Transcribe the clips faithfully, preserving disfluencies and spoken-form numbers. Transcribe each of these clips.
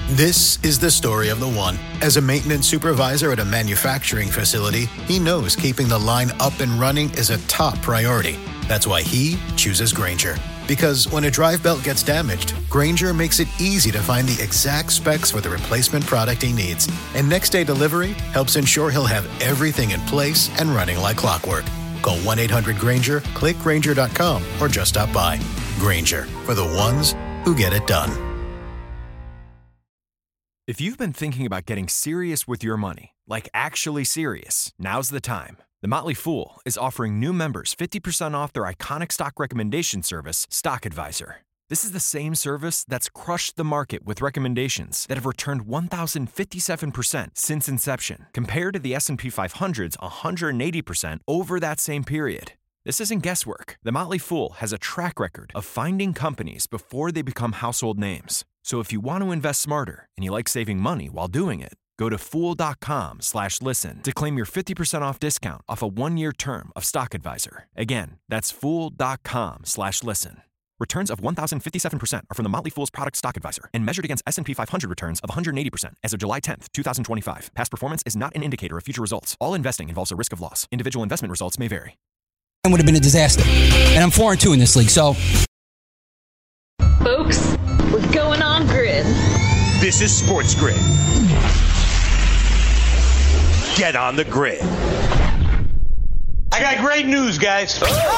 This is the story of the one. As a maintenance supervisor at a manufacturing facility, he knows keeping the line up and running is a top priority. That's why he chooses Grainger. Because when a drive belt gets damaged, Grainger makes it easy to find the exact specs for the replacement product he needs. And next day delivery helps ensure he'll have everything in place and running like clockwork. Call one eight hundred Grainger, click Grainger dot com, or just stop by. Grainger, for the ones who get it done. If you've been thinking about getting serious with your money, like actually serious, now's the time. The Motley Fool is offering new members fifty percent off their iconic stock recommendation service, Stock Advisor. This is the same service that's crushed the market with recommendations that have returned one thousand fifty-seven percent since inception, compared to the S and P five hundred's one hundred eighty percent over that same period. This isn't guesswork. The Motley Fool has a track record of finding companies before they become household names. So if you want to invest smarter and you like saving money while doing it, go to fool.com slash listen to claim your fifty percent off discount off a one-year term of Stock Advisor. Again, that's fool.com slash listen. Returns of one thousand fifty-seven percent are from the Motley Fool's product Stock Advisor and measured against S and P five hundred returns of one hundred eighty percent as of July tenth, twenty twenty-five. Past performance is not an indicator of future results. All investing involves a risk of loss. Individual investment results may vary. Would have been a disaster. And I'm four and two in this league, so. Folks, we're going on grid. This is Sports Grid. Get on the grid. I got great news, guys.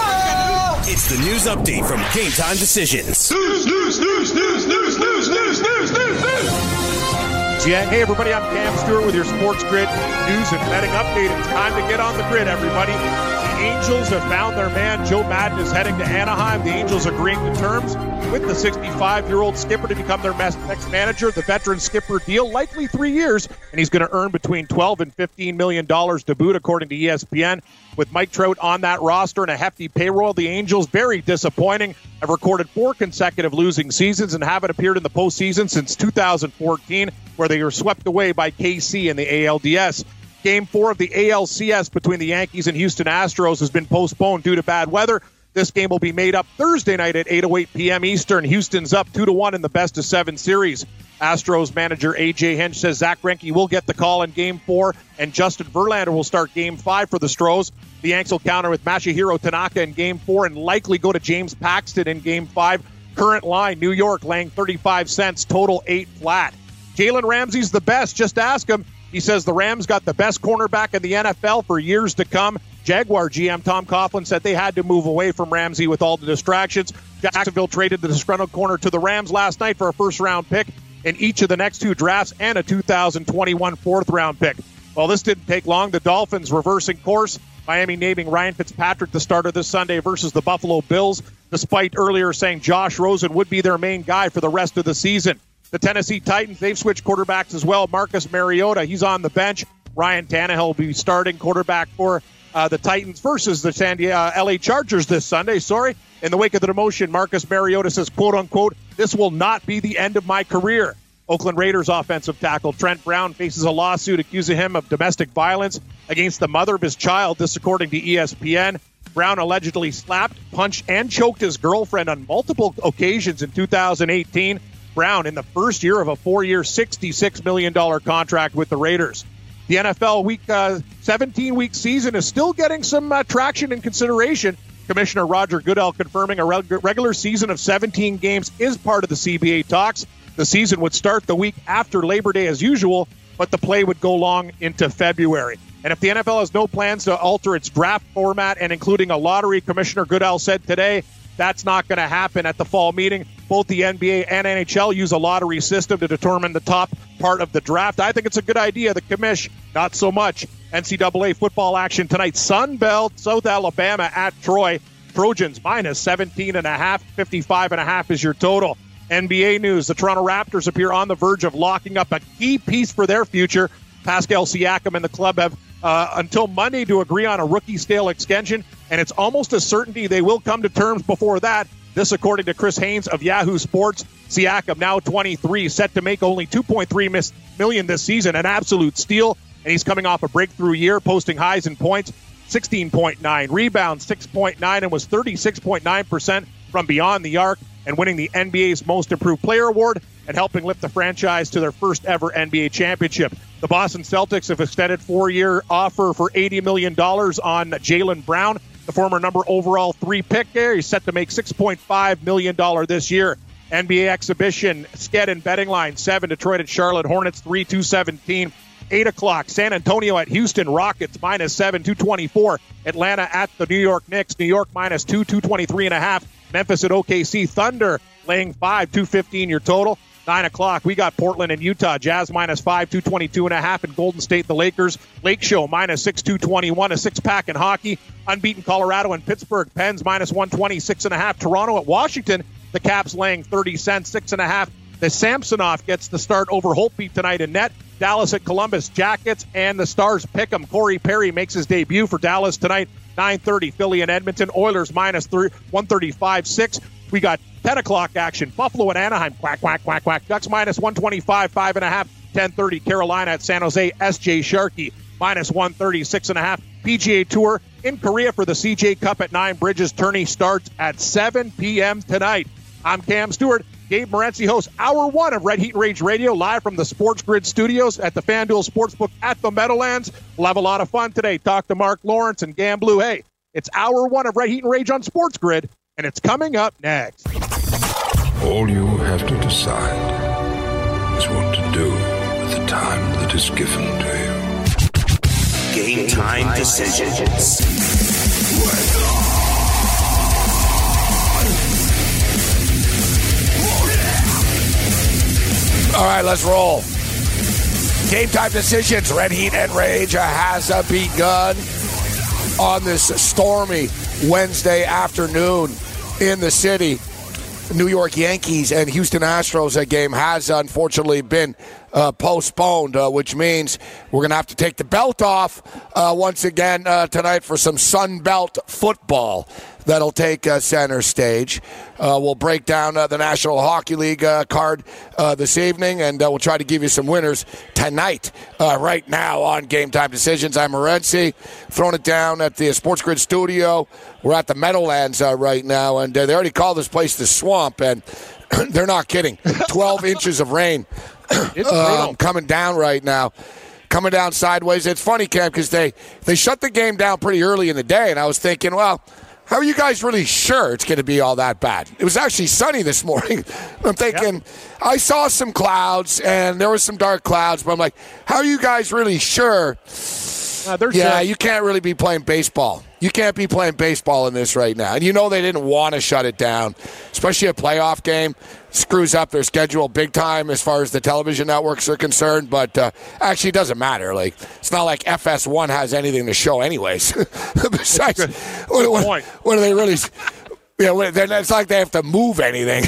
Oh! It's the news update from Game Time Decisions. News, news, news, news, news, news, news, news, news, news. Yeah, hey everybody, I'm Cam Stewart with your Sports Grid news and betting update. It's time to get on the grid, everybody. The Angels have found their man. Joe Madden is heading to Anaheim. The Angels agreeing to terms with the sixty-five-year-old skipper to become their next manager. The veteran skipper deal, likely three years, and he's going to earn between twelve and fifteen million dollars to boot, according to E S P N. With Mike Trout on that roster and a hefty payroll, the Angels, very disappointing, have recorded four consecutive losing seasons and haven't appeared in the postseason since two thousand fourteen, where they were swept away by K C in the A L D S. Game four of the A L C S between the Yankees and Houston Astros has been postponed due to bad weather. This game will be made up Thursday night at eight oh eight p.m. Eastern. Houston's up two to one in the best of seven series. Astros manager A J Hinch says Zach Greinke will get the call in Game four, and Justin Verlander will start Game five for the Stros. The Yanks will counter with Masahiro Tanaka in Game four and likely go to James Paxton in Game five. Current line, New York laying thirty-five cents, total eight flat. Jalen Ramsey's the best. Just ask him. He says the Rams got the best cornerback in the N F L for years to come. Jaguar G M Tom Coughlin said they had to move away from Ramsey with all the distractions. Jacksonville traded the disgruntled corner to the Rams last night for a first-round pick in each of the next two drafts and a two thousand twenty-one fourth-round pick. Well, this didn't take long. The Dolphins reversing course. Miami naming Ryan Fitzpatrick the starter this Sunday versus the Buffalo Bills, despite earlier saying Josh Rosen would be their main guy for the rest of the season. The Tennessee Titans, they've switched quarterbacks as well. Marcus Mariota, he's on the bench. Ryan Tannehill will be starting quarterback for uh, the Titans versus the San Diego, uh, L A Chargers this Sunday. Sorry. In the wake of the demotion, Marcus Mariota says, quote unquote, "This will not be the end of my career." Oakland Raiders offensive tackle Trent Brown faces a lawsuit accusing him of domestic violence against the mother of his child. This according to E S P N. Brown allegedly slapped, punched, and choked his girlfriend on multiple occasions in two thousand eighteen. Brown in the first year of a four-year, sixty-six million dollars contract with the Raiders. The N F L week uh, seventeen-week season is still getting some uh, traction and consideration. Commissioner Roger Goodell confirming a reg- regular season of seventeen games is part of the C B A talks. The season would start the week after Labor Day as usual, but the play would go long into February. And if the N F L has no plans to alter its draft format and including a lottery, Commissioner Goodell said today, that's not going to happen at the fall meeting. Both the N B A and N H L use a lottery system to determine the top part of the draft. I think it's a good idea. The commish, not so much. N C double A football action tonight. Sun Belt, South Alabama at Troy. Trojans minus seventeen and a half. fifty-five and a half is your total. N B A news. The Toronto Raptors appear on the verge of locking up a key piece for their future. Pascal Siakam and the club have uh, until Monday to agree on a rookie-scale extension, and it's almost a certainty they will come to terms before that. This according to Chris Haynes of Yahoo Sports. Siakam, now twenty-three, set to make only two point three million dollars this season, an absolute steal, and he's coming off a breakthrough year, posting highs in points, sixteen point nine, rebounds, six point nine, and was thirty-six point nine percent from beyond the arc, and winning the N B A's Most Improved Player Award. and helping lift the franchise to their first ever N B A championship. The Boston Celtics have extended four-year offer for eighty million dollars on Jaylen Brown, the former number overall three pick there. He's set to make six point five million dollars this year. N B A exhibition, Sked and betting line, seven, Detroit at Charlotte Hornets, three, two seventeen. eight o'clock, San Antonio at Houston Rockets, minus seven, two twenty-four. Atlanta at the New York Knicks, New York minus two, two twenty-three and a half. Memphis at O K C Thunder, laying five, two fifteen your total. nine o'clock, we got Portland and Utah, Jazz minus five, two twenty-two and a half. And Golden State, the Lakers, Lake Show minus six, two twenty-one. A six-pack in hockey. Unbeaten Colorado and Pittsburgh, Pens minus one twenty-six and a half. Toronto at Washington, the Caps laying thirty cents, six and a half. The Samsonov gets the start over Holtby tonight in net. Dallas at Columbus, Jackets and the Stars pick 'em. Corey Perry makes his debut for Dallas tonight. nine thirty, Philly and Edmonton. Oilers minus one thirty-five, six. We got ten o'clock action. Buffalo and Anaheim. Quack, quack, quack, quack. Ducks minus one twenty-five, five and a half. ten thirty, Carolina at San Jose. S J Sharkey minus one thirty, six and a half. P G A Tour in Korea for the C J Cup at Nine Bridges. Tourney starts at seven p.m. tonight. I'm Cam Stewart. Gabe Morency hosts Hour One of Red Heat and Rage Radio, live from the Sports Grid studios at the FanDuel Sportsbook at the Meadowlands. We'll have a lot of fun today. Talk to Mark Lawrence and Gamblu. Hey, it's Hour One of Red Heat and Rage on Sports Grid, and it's coming up next. All you have to decide is what to do with the time that is given to you. Game time decisions. All right, let's roll. Game time decisions. Red Heat and Rage has begun on this stormy Wednesday afternoon in the city. New York Yankees and Houston Astros game has unfortunately been uh, postponed, uh, which means we're going to have to take the belt off uh, once again uh, tonight for some Sun Belt football that'll take uh, center stage. Uh, we'll break down uh, the National Hockey League uh, card uh, this evening, and uh, we'll try to give you some winners tonight, uh, right now on Game Time Decisions. I'm Morency, throwing it down at the Sports Grid studio. We're at the Meadowlands uh, right now, and uh, they already call this place the Swamp, and they're not kidding. twelve inches of rain um, coming down right now. Coming down sideways. It's funny, Cam, because they, they shut the game down pretty early in the day, and I was thinking, well, how are you guys really sure it's going to be all that bad? It was actually sunny this morning. I'm thinking, yep. I saw some clouds, and there was some dark clouds, but I'm like, how are you guys really sure? Uh, yeah, sure. You can't really be playing baseball. You can't be playing baseball in this right now. And you know they didn't want to shut it down, especially a playoff game. Screws up their schedule big time as far as the television networks are concerned. But uh, actually, it doesn't matter. Like it's not like F S one has anything to show anyways. Besides, good. What, what, what are they really? You know, it's like they have to move anything.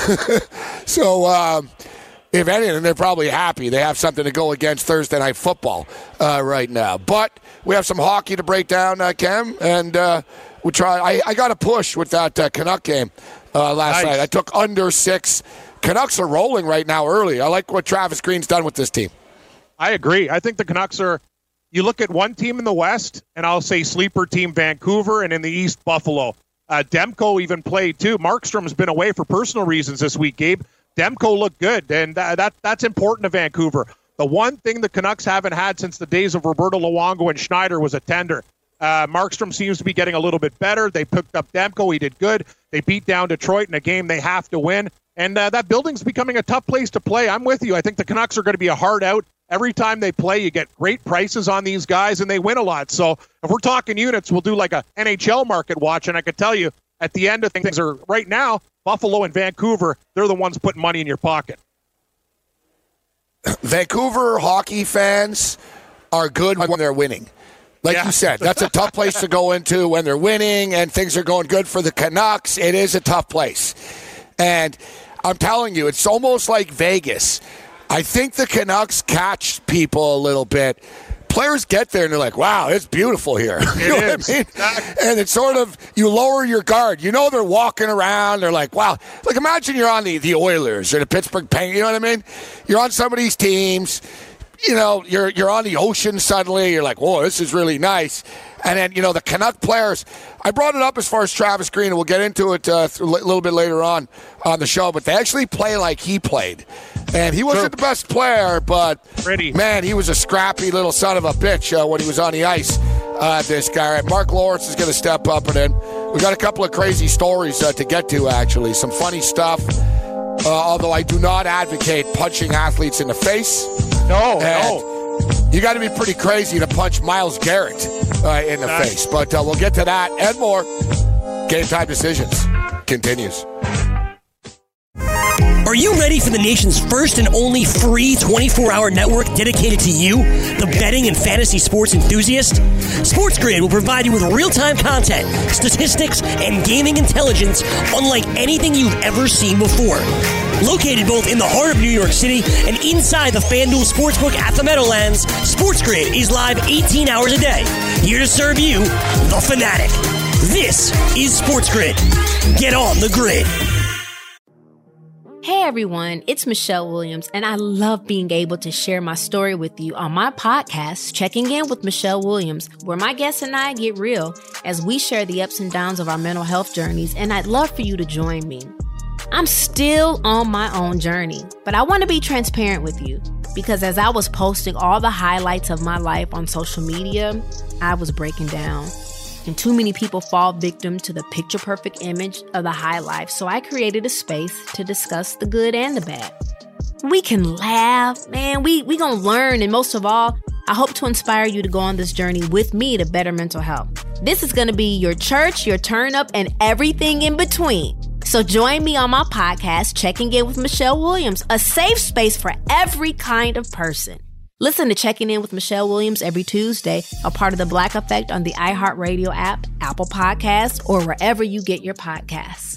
so, um, if anything, they're probably happy. They have something to go against Thursday Night Football uh, right now. But we have some hockey to break down, uh, Cam, and uh, we try. I, I got a push with that uh, Canuck game uh, last nice. night. I took under six. Canucks are rolling right now early. I like what Travis Green's done with this team. I agree. I think the Canucks are, you look at one team in the West, and I'll say sleeper team Vancouver, and in the East, Buffalo. Uh, Demko even played, too. Markstrom's been away for personal reasons this week, Gabe. Demko looked good, and that, that that's important to Vancouver. The one thing the Canucks haven't had since the days of Roberto Luongo and Schneider was a tender. Uh, Markstrom seems to be getting a little bit better. They picked up Demko. He did good. They beat down Detroit in a game they have to win. And uh, that building's becoming a tough place to play. I'm with you. I think the Canucks are going to be a hard out. Every time they play, you get great prices on these guys, and they win a lot. So if we're talking units, we'll do like a N H L market watch, and I could tell you at the end of things are right now, Buffalo and Vancouver, they're the ones putting money in your pocket. Vancouver hockey fans are good when they're winning. Like yeah. you said, that's a tough place to go into when they're winning and things are going good for the Canucks. It is a tough place. And I'm telling you, it's almost like Vegas. I think the Canucks catch people a little bit. Players get there and they're like, wow, it's beautiful here. It you know is. what I mean? And it's sort of, you lower your guard. You know they're walking around. They're like, wow. Like imagine you're on the, the Oilers or the Pittsburgh Penguins. You know what I mean? You're on some of these teams. You know, you're you're on the ocean suddenly. You're like, whoa, this is really nice. And then, you know, the Canuck players, I brought it up as far as Travis Green, and we'll get into it uh, a little bit later on on the show, but they actually play like he played. And he wasn't True. the best player, but, Pretty. man, he was a scrappy little son of a bitch uh, when he was on the ice, uh, this guy. Right, Mark Lawrence is going to step up, and then we got a couple of crazy stories uh, to get to, actually. Some funny stuff, uh, although I do not advocate punching athletes in the face. No, And no. you got to be pretty crazy to punch Myles Garrett uh, in the Nice. face. But uh, we'll get to that and more. Game Time Decisions continues. Are you ready for the nation's first and only free twenty-four hour network dedicated to you, the betting and fantasy sports enthusiast? SportsGrid will provide you with real-time content, statistics, and gaming intelligence unlike anything you've ever seen before. Located both in the heart of New York City and inside the FanDuel Sportsbook at the Meadowlands, SportsGrid is live eighteen hours a day, here to serve you, the fanatic. This is SportsGrid. Get on the grid. Hey everyone, it's Michelle Williams, and I love being able to share my story with you on my podcast, Checking In with Michelle Williams, where my guests and I get real as we share the ups and downs of our mental health journeys, and I'd love for you to join me. I'm still on my own journey, but I want to be transparent with you because as I was posting all the highlights of my life on social media, I was breaking down. And too many people fall victim to the picture-perfect image of the high life, so I created a space to discuss the good and the bad. We can laugh, man, we we gonna learn, and most of all, I hope to inspire you to go on this journey with me to better mental health. This is gonna be your church, your turn-up, and everything in between. So join me on my podcast, Checking In with Michelle Williams, a safe space for every kind of person. Listen to Checking In with Michelle Williams every Tuesday, a part of the Black Effect on the iHeartRadio app, Apple Podcasts, or wherever you get your podcasts.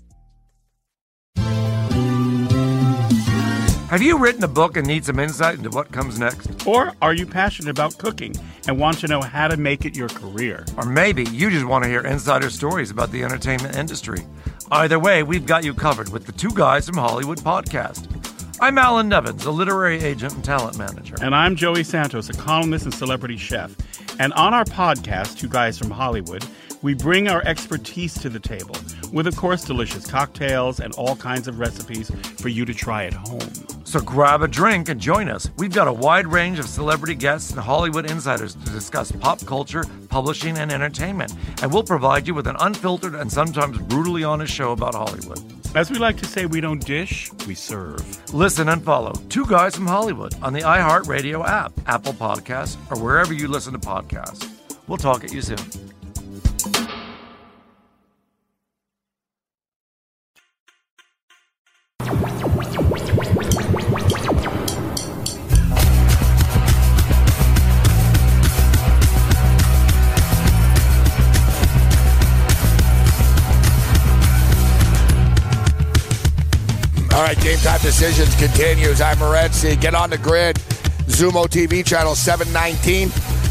Have you written a book and need some insight into what comes next? Or are you passionate about cooking and want to know how to make it your career? Or maybe you just want to hear insider stories about the entertainment industry. Either way, we've got you covered with the Two Guys from Hollywood podcast. I'm Alan Nevins, a literary agent and talent manager. And I'm Joey Santos, a columnist and celebrity chef. And on our podcast, Two Guys from Hollywood, we bring our expertise to the table with, of course, delicious cocktails and all kinds of recipes for you to try at home. So grab a drink and join us. We've got a wide range of celebrity guests and Hollywood insiders to discuss pop culture, publishing, and entertainment. And we'll provide you with an unfiltered and sometimes brutally honest show about Hollywood. As we like to say, we don't dish, we serve. Listen and follow Two Guys from Hollywood on the iHeartRadio app, Apple Podcasts, or wherever you listen to podcasts. We'll talk at you soon. All right, Game Time Decisions continues. I'm Morency. Get on the grid. Zumo T V channel seven nineteen.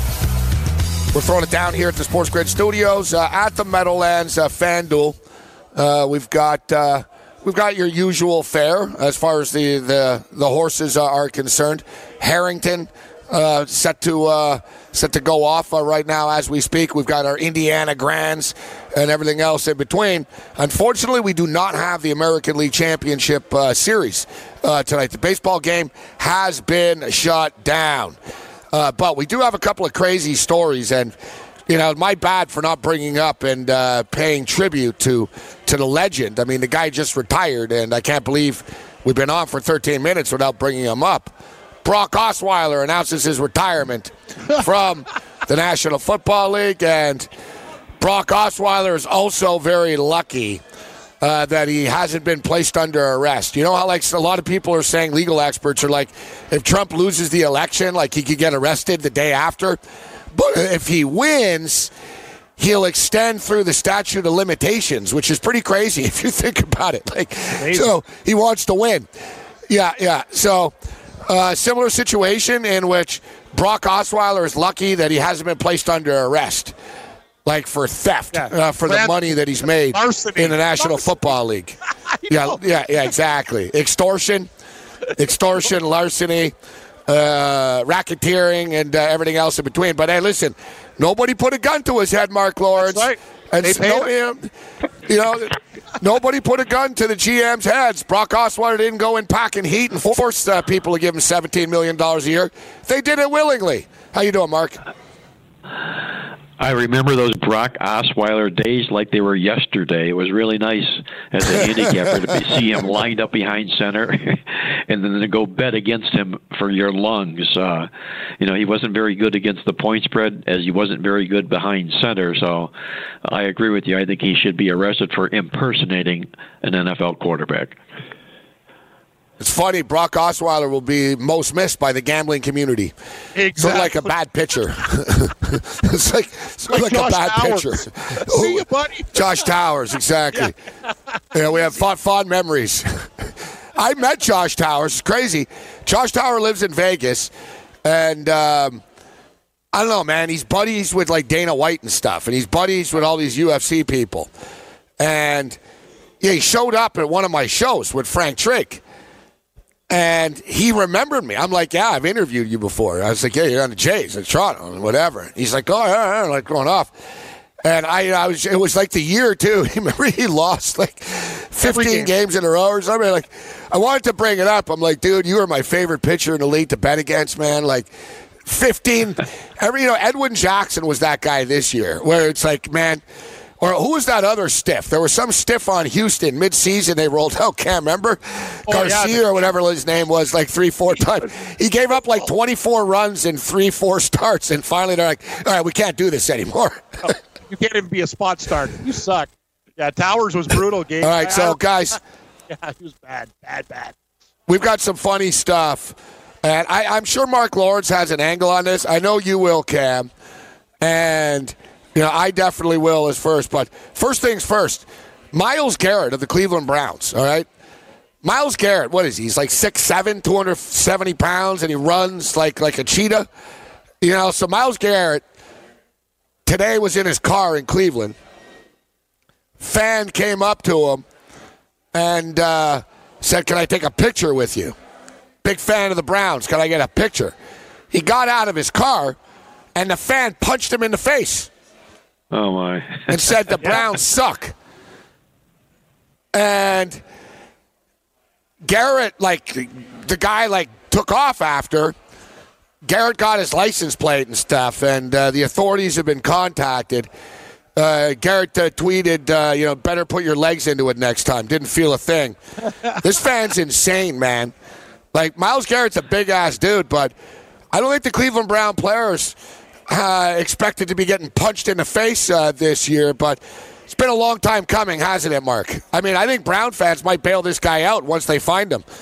We're throwing it down here at the Sports Grid Studios uh, at the Meadowlands uh, FanDuel. Uh, we've got uh, we've got your usual fare as far as the the, the horses uh, are concerned. Harrington uh, set to uh, set to go off uh, right now as we speak. We've got our Indiana Grands and everything else in between. Unfortunately, we do not have the American League Championship uh, Series uh, tonight. The baseball game has been shut down. Uh, but we do have a couple of crazy stories, and, you know, my bad for not bringing up and uh, paying tribute to, to the legend. I mean, the guy just retired, and I can't believe we've been on for thirteen minutes without bringing him up. Brock Osweiler announces his retirement from the National Football League, and Brock Osweiler is also very lucky uh, that he hasn't been placed under arrest. You know how, like, a lot of people are saying, legal experts are like, if Trump loses the election, like, he could get arrested the day after. But if he wins, he'll extend through the statute of limitations, which is pretty crazy if you think about it. Like, so he wants to win. Yeah, yeah. So uh, similar situation in which Brock Osweiler is lucky that he hasn't been placed under arrest. Like for theft, yeah. uh, for the money that he's made Larceny. in the National Larceny. Football League. yeah, yeah, yeah, exactly. Extortion, extortion, larceny, uh, racketeering, and uh, everything else in between. But hey, listen, nobody put a gun to his head, Mark Lawrence. Right. And They so, paid him, you know, nobody put a gun to the G M's heads. Brock Osweiler didn't go in packing heat and force uh, people to give him seventeen million dollars a year. They did it willingly. How you doing, Mark? I remember those Brock Osweiler days like they were yesterday. It was really nice as a handicapper to see him lined up behind center and then to go bet against him for your lungs. Uh, you know, he wasn't very good against the point spread as he wasn't very good behind center. So I agree with you. I think he should be arrested for impersonating an N F L quarterback. It's funny, Brock Osweiler will be most missed by the gambling community. Exactly. Sort of like a bad pitcher. It's like, sort of like, like a bad Towers. pitcher. See you, buddy. Josh Towers, exactly. Yeah, yeah we have fond, fond memories. I met Josh Towers. It's crazy. Josh Towers lives in Vegas, and um, I don't know, man. He's buddies with like Dana White and stuff, and he's buddies with all these U F C people. And yeah, he showed up at one of my shows with Frank Trigg. And he remembered me. I'm like, yeah, I've interviewed you before. I was like, yeah, you're on the Jays in Toronto and whatever. He's like, oh, yeah, yeah, like going off. And I, I was, it was like the year too. Remember, he lost like fifteen games in a row or something. Like, I wanted to bring it up. I'm like, dude, you were my favorite pitcher in the league to bet against, man. Like, fifteen. Every, you know, Edwin Jackson was that guy this year, where it's like, man. Or who was that other stiff? There was some stiff on Houston mid-season. They rolled out. Can't remember. Oh, Garcia yeah, or whatever his name was, like three, four times. He gave up like twenty-four runs in three, four starts, and finally they're like, all right, we can't do this anymore. Oh, you can't even be a spot starter. You suck. Yeah, Towers was brutal. Game. All right, so guys. Yeah, he was bad, bad, bad. We've got some funny stuff, and I, I'm sure Mark Lawrence has an angle on this. I know you will, Cam, and. You know, I definitely will as first. But first things first, Myles Garrett of the Cleveland Browns, all right? Myles Garrett, what is he? He's like six seven, two hundred seventy pounds, and he runs like, like a cheetah. You know, so Myles Garrett today was in his car in Cleveland. Fan came up to him and uh, said, can I take a picture with you? Big fan of the Browns. Can I get a picture? He got out of his car, and the fan punched him in the face. Oh, my. And said the Browns suck. And Garrett, like, the guy, like, took off after. Garrett got his license plate and stuff, and uh, the authorities have been contacted. Uh, Garrett uh, tweeted, uh, you know, better put your legs into it next time. Didn't feel a thing. This fan's insane, man. Like, Myles Garrett's a big-ass dude, but I don't think the Cleveland Brown players uh, expected to be getting punched in the face uh, this year, but it's been a long time coming, hasn't it, Mark? I mean, I think Brown fans might bail this guy out once they find him.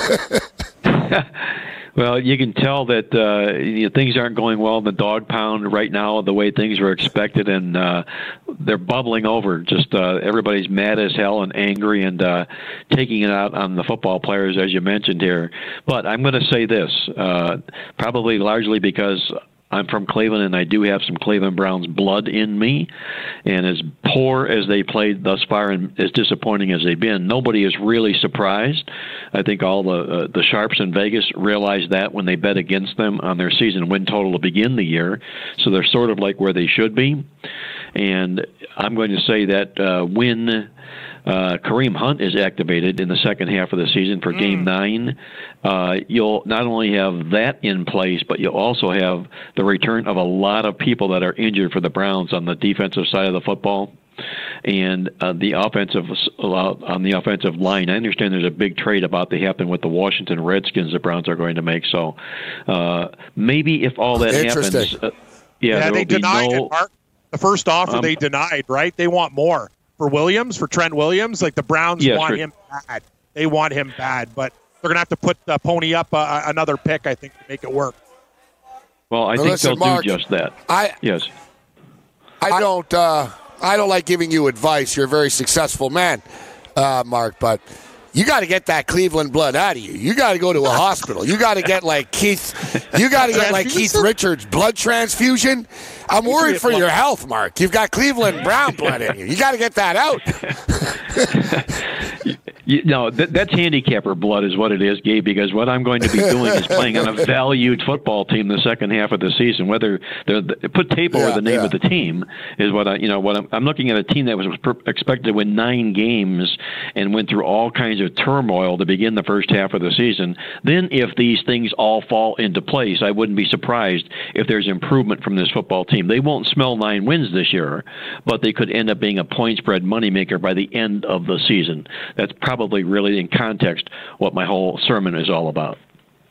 Well, you can tell that uh, you know, things aren't going well in the dog pound right now the way things were expected, and uh, they're bubbling over. Just uh, everybody's mad as hell and angry and uh, taking it out on the football players, as you mentioned here. But I'm going to say this, uh, probably largely because I'm from Cleveland, and I do have some Cleveland Browns blood in me. And as poor as they played thus far and as disappointing as they've been, nobody is really surprised. I think all the uh, the sharps in Vegas realized that when they bet against them on their season win total to begin the year. So they're sort of like where they should be. And I'm going to say that uh, when uh, Kareem Hunt is activated in the second half of the season for mm. Game nine, uh, you'll not only have that in place, but you'll also have the return of a lot of people that are injured for the Browns on the defensive side of the football. And uh, the offensive uh, on the offensive line, I understand there's a big trade about to happen with the Washington Redskins the Browns are going to make. So uh, maybe if all that happens, uh, yeah, yeah there they will be denied no, it, Mark. The first offer um, they denied, right? They want more for Williams, for Trent Williams. Like the Browns yes, want for, him bad. They want him bad, but they're going to have to put uh, pony up uh, another pick, I think, to make it work. Well, I now think listen, they'll Mark, do just that. I yes. I don't. Uh, I don't like giving you advice. You're a very successful man, uh, Mark, but you got to get that Cleveland blood out of you. You got to go to a hospital. You got to get like Keith. You got to get like Keith Richards blood transfusion. I'm worried for your health, Mark. You've got Cleveland Brown blood in you. You got to get that out. You, no, that, that's handicapper blood is what it is, Gabe, because what I'm going to be doing is playing on a valued football team the second half of the season. Whether they're, they put tape over yeah, the name yeah. of the team is what I, you know, what I'm, I'm looking at a team that was per, expected to win nine games and went through all kinds of turmoil to begin the first half of the season. Then if these things all fall into place, I wouldn't be surprised if there's improvement from this football team. They won't smell nine wins this year, but they could end up being a point spread moneymaker by the end of the season. That's probably Probably really in context what my whole sermon is all about.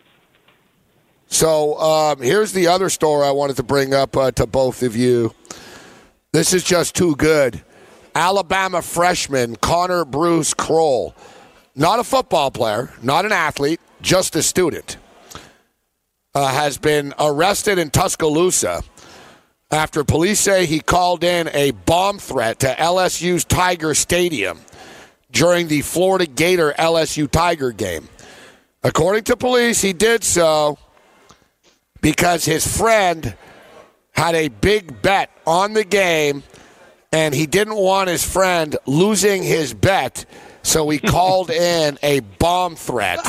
So um, here's the other story I wanted to bring up uh, to both of you. This is just too good. Alabama freshman Connor Bruce Kroll, not a football player, not an athlete, just a student, uh, has been arrested in Tuscaloosa after police say he called in a bomb threat to L S U's Tiger Stadium during the Florida Gator L S U Tiger game. According to police, he did so because his friend had a big bet on the game, and he didn't want his friend losing his bet, so he called in a bomb threat.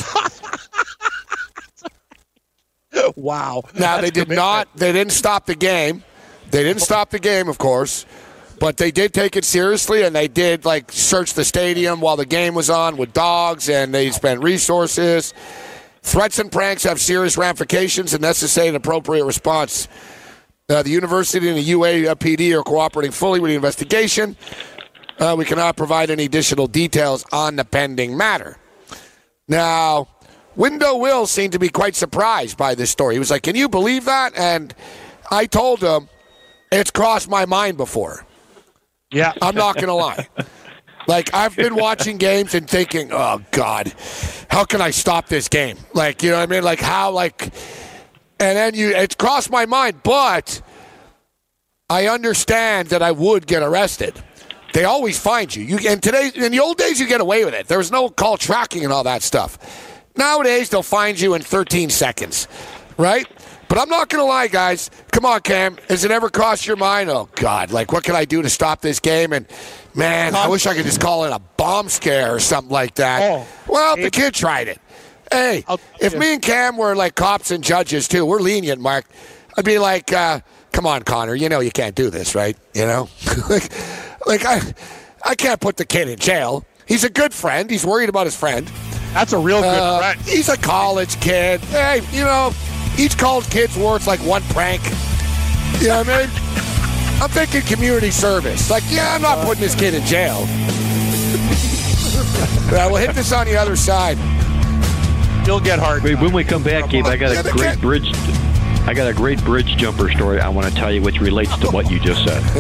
Wow. Now, they did not, they didn't stop the game. They didn't stop the game, of course. But they did take it seriously, and they did, like, search the stadium while the game was on with dogs, and they spent resources. Threats and pranks have serious ramifications and necessitate an appropriate response. Uh, the university and the U A P D are cooperating fully with the investigation. Uh, we cannot provide any additional details on the pending matter. Now, Window Will seemed to be quite surprised by this story. He was like, can you believe that? And I told him, it's crossed my mind before. Yeah. I'm not going to lie. Like, I've been watching games and thinking, oh, God, how can I stop this game? Like, you know what I mean? Like, how, like, and then you, it's crossed my mind, but I understand that I would get arrested. They always find you. You and today, in the old days, you get away with it. There was no call tracking and all that stuff. Nowadays, they'll find you in thirteen seconds, right? But I'm not going to lie, guys. Come on, Cam. Has it ever crossed your mind? Oh, God, like, what can I do to stop this game? And, man, I wish I could just call it a bomb scare or something like that. Oh, well, the kid tried it. Hey, if me and Cam were, like, cops and judges, too, we're lenient, Mark. I'd be like, uh, come on, Connor, you know you can't do this, right? You know? like, like I, I can't put the kid in jail. He's a good friend. He's worried about his friend. That's a real good uh, friend. He's a college kid. Hey, you know, each college kid's worth like one prank. You know what I mean? I'm thinking community service. Like, yeah, I'm not putting this kid in jail. Well, we'll hit this on the other side. You'll get hard. Wait, when we come back, Gabe, I got a great bridge. I got a great bridge jumper story I want to tell you, which relates to what you just said.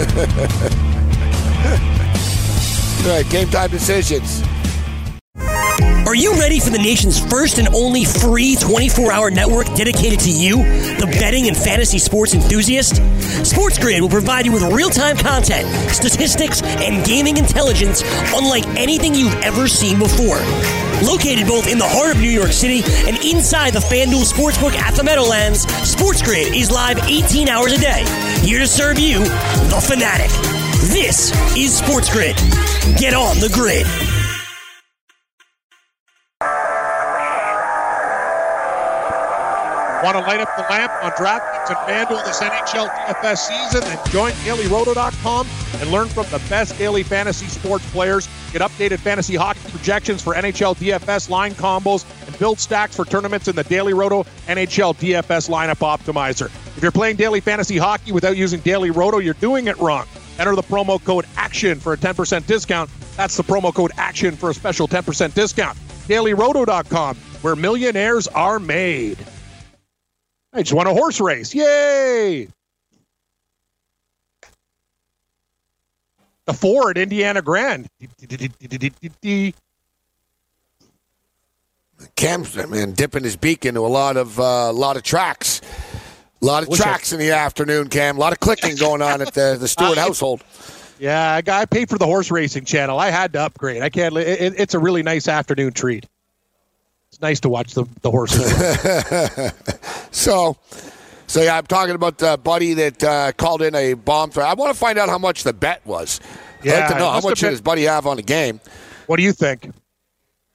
All right, game time decisions. Are you ready for the nation's first and only free twenty-four hour network dedicated to you, the betting and fantasy sports enthusiast? SportsGrid will provide you with real-time content, statistics, and gaming intelligence unlike anything you've ever seen before. Located both in the heart of New York City and inside the FanDuel Sportsbook at the Meadowlands, SportsGrid is live eighteen hours a day, here to serve you, the fanatic. This is SportsGrid. Get on the grid. Want to light up the lamp on DraftKings and FanDuel this N H L D F S season? Then join Daily Roto dot com and learn from the best daily fantasy sports players. Get updated fantasy hockey projections for N H L D F S line combos and build stacks for tournaments in the Daily Roto N H L D F S lineup optimizer. If you're playing daily fantasy hockey without using Daily Roto, you're doing it wrong. Enter the promo code ACTION for a ten percent discount. That's the promo code ACTION for a special ten percent discount. Daily Roto dot com, where millionaires are made. I just won a horse race. Yay! The four at Indiana Grand. Cam's, I mean, dipping his beak into a lot of uh, lot of tracks. A lot of Wish tracks I- in the afternoon, Cam. A lot of clicking going on at the, the Stewart Uh, household. Yeah, I, got, I paid for the horse racing channel. I had to upgrade. I can't. It, it's a really nice afternoon treat. It's nice to watch the, the horses. so, so yeah, I'm talking about the buddy that uh, called in a bomb threat. I want to find out how much the bet was. I'd Yeah, like to know it how must much have did his buddy have on the game. What do you think?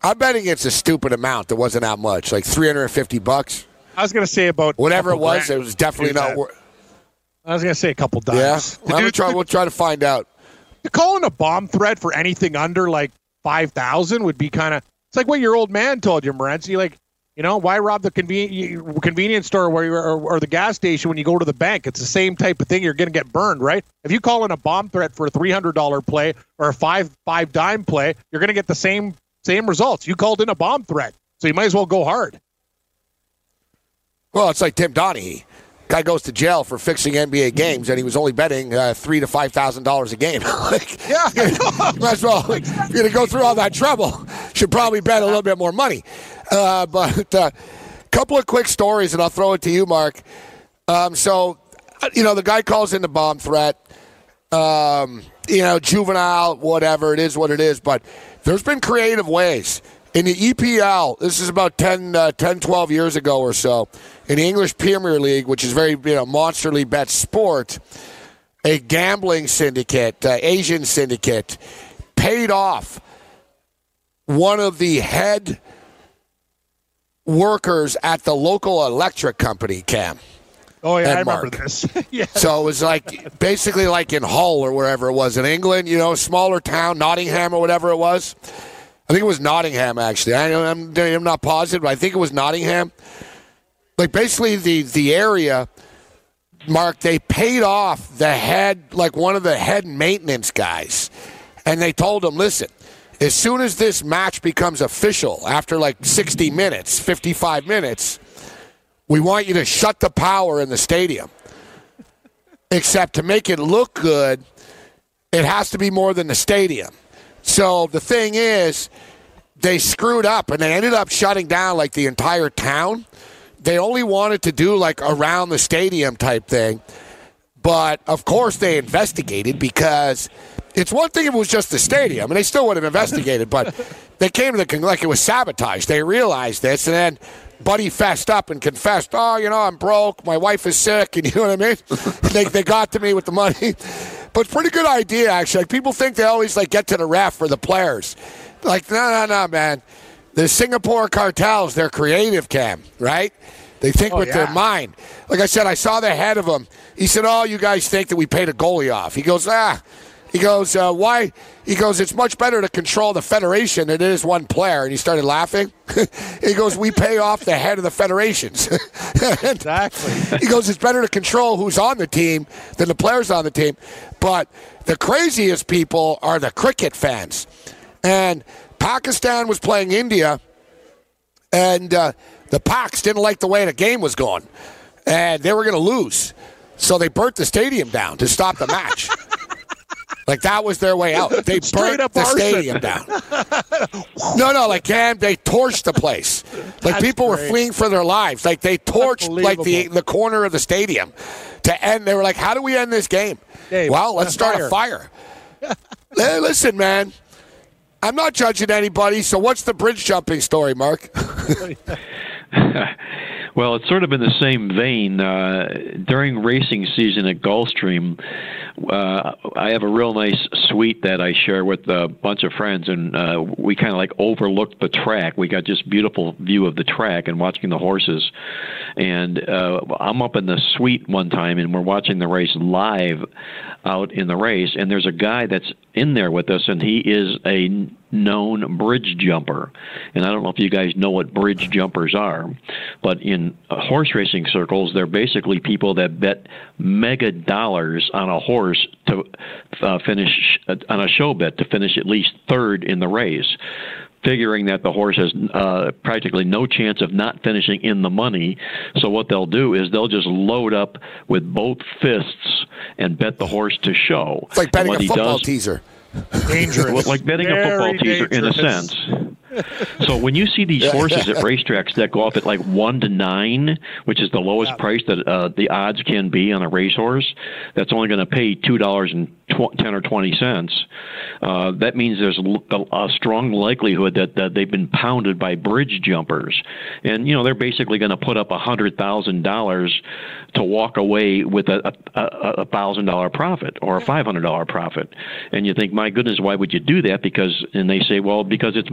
I'm betting it's a stupid amount. That wasn't that much, like three hundred fifty bucks. I was going to say about whatever it was. Grand. It was definitely not worth. I was going to say a couple dimes. Yeah, well, I'm gonna try, we'll try to find out. Calling a bomb threat for anything under like five thousand would be kind of. It's like what your old man told you, Morency. Like, you know, why rob the conven- convenience store where you or, or the gas station when you go to the bank? It's the same type of thing. You're going to get burned, right? If you call in a bomb threat for a three hundred dollars play or a five five dime play, you're going to get the same same results. You called in a bomb threat, so you might as well go hard. Well, it's like Tim Donaghy. Guy goes to jail for fixing N B A games, and he was only betting uh, three to five thousand dollars a game. like, yeah, you might as well. Like, if you're going to go through all that trouble, should probably bet a little bit more money. Uh, but a uh, couple of quick stories, and I'll throw it to you, Mark. Um, so, you know, the guy calls in the bomb threat. Um, you know, juvenile, whatever it is, what it is. But there's been creative ways. In the E P L, this is about ten, uh, ten, twelve years ago or so, in the English Premier League, which is very, you know, monsterly bet sport, a gambling syndicate, uh, Asian syndicate, paid off one of the head workers at the local electric company, Cam. Oh, yeah, I Mark. remember this. yeah. So it was like basically like in Hull or wherever it was in England, you know, smaller town, Nottingham or whatever it was. I think it was Nottingham, actually. I, I'm, I'm not positive, but I think it was Nottingham. Like, basically, the, the area, Mark, they paid off the head, like one of the head maintenance guys. And they told him, listen, as soon as this match becomes official, after like sixty minutes, fifty-five minutes, we want you to shut the power in the stadium. Except to make it look good, it has to be more than the stadium. So the thing is, they screwed up, and they ended up shutting down, like, the entire town. They only wanted to do, like, around the stadium type thing. But, of course, they investigated because it's one thing if it was just the stadium, and they still would have investigated, but they came to the conclusion, like, it was sabotage. They realized this, and then Buddy fessed up and confessed, oh, you know, I'm broke, my wife is sick, and you know what I mean? they, they got to me with the money. But pretty good idea, actually. Like, people think they always, like, get to the ref or the players. Like, no, no, no, man. The Singapore cartels, they're creative, Cam, right? They think oh, with yeah. their mind. Like I said, I saw the head of them. He said, oh, you guys think that we paid a goalie off. He goes, ah. He goes, uh, why? He goes, it's much better to control the federation than it is one player. And he started laughing. He goes, we pay off the head of the federations. Exactly. He goes, it's better to control who's on the team than the players on the team. But the craziest people are the cricket fans. And Pakistan was playing India, and uh, the Paks didn't like the way the game was going. And they were going to lose. So they burnt the stadium down to stop the match. Like, that was their way out. They Straight burnt up the arson. stadium down. No, no, like, Cam, they torched the place. Like, That's people great. were fleeing for their lives. Like, they torched, like, the the corner of the stadium to end. They were like, how do we end this game? Hey, well, let's start fire. a fire. Hey, listen, man, I'm not judging anybody, so what's the bridge jumping story, Mark? Well, it's sort of in the same vein. Uh, during racing season at Gulfstream, uh, I have a real nice suite that I share with a bunch of friends, and uh, we kind of like overlooked the track. We got just beautiful view of the track and watching the horses. And uh, I'm up in the suite one time, and we're watching the race live out in the race, and there's a guy that's in there with us, and he is a known bridge jumper. And I don't know if you guys know what bridge jumpers are, but in uh, horse racing circles, they're basically people that bet mega dollars on a horse to uh, finish, uh, on a show bet to finish at least third in the race, figuring that the horse has uh, practically no chance of not finishing in the money. So what they'll do is they'll just load up with both fists and bet the horse to show. It's like betting a football does, teaser. Dangerous. Well, like betting Very a football teaser dangerous. in a sense. So when you see these horses at racetracks that go off at like one to nine, which is the lowest Yeah. price that uh, the odds can be on a racehorse, that's only going to pay two dollars and ten or twenty cents. Uh, that means there's a, a strong likelihood that, that they've been pounded by bridge jumpers, and you know they're basically going to put up a hundred thousand dollars to walk away with a a thousand dollar profit or a five hundred dollar profit. And you think, my goodness, why would you do that? Because and they say, well, because it's money. It's a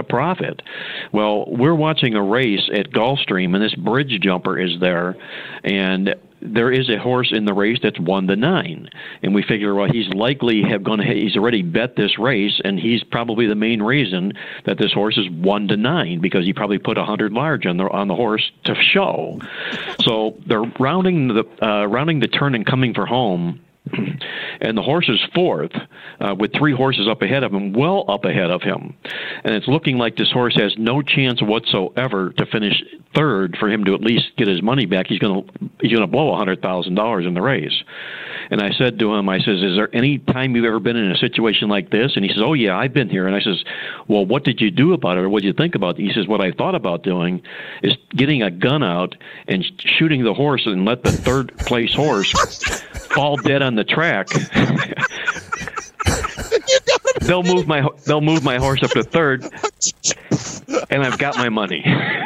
a profit. Well, we're watching a race at Gulfstream, and this bridge jumper is there, and there is a horse in the race that's one to nine, and we figure, well, he's likely have going to. He's already bet this race, and he's probably the main reason that this horse is one to nine because he probably put a hundred large on the on the horse to show. So they're rounding the uh, rounding the turn and coming for home. And the horse is fourth, uh, with three horses up ahead of him, well up ahead of him. And it's looking like this horse has no chance whatsoever to finish third for him to at least get his money back. He's going to he's going to blow one hundred thousand dollars in the race. And I said to him, I says, is there any time you've ever been in a situation like this? And he says, oh, yeah, I've been here. And I says, well, what did you do about it, or what did you think about it? He says, what I thought about doing is getting a gun out and shooting the horse and let the third place horse fall dead on the track. they'll move my they'll move my horse up to third, and I've got my money.